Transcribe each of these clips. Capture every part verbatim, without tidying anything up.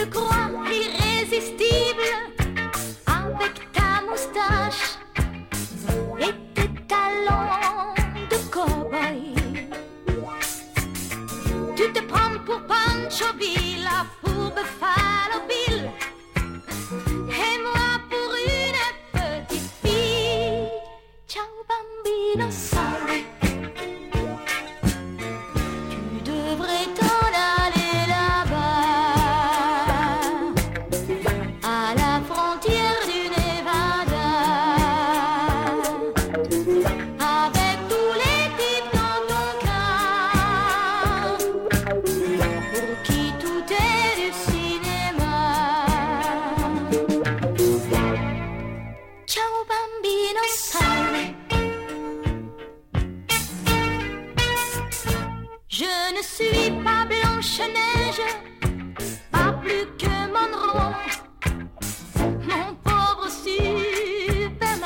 te crois irrésistible avec ta moustache et tes talons de cow-boy. Tu te prends pour Pancho Villa, pour Buffalo Bill, et moi pour une petite fille. Ciao bambino, sorry. Tu devrais t'en aller là-bas, à la frontière du Nevada, avec tous les types dans ton cas, pour qui tout est du cinéma. Ciao bambino, sorry. Je ne suis pas Blanche-Neige, pas plus que Monroe, mon pauvre Superman.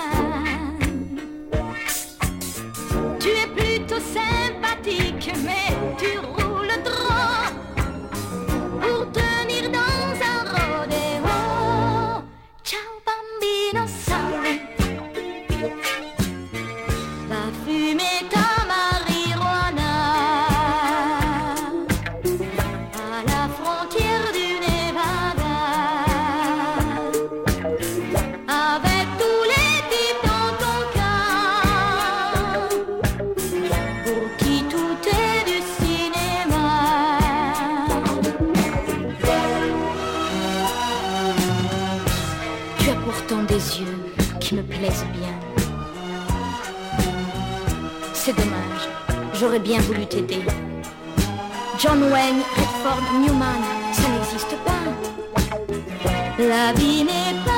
Tu es plutôt sympathique, mais tu roules droit pour tenir dans un rodéo. Ciao bambino, sorry. Va fumer ta marijuana à la frontière du Nevada, avec tous les types dans ton cas, pour qui tout est du cinéma. Tu as pourtant des yeux qui me plaisent bien. C'est dommage, j'aurais bien voulu t'aider. John Wayne, Redford, Newman, ça n'existe pas. La vie n'est pas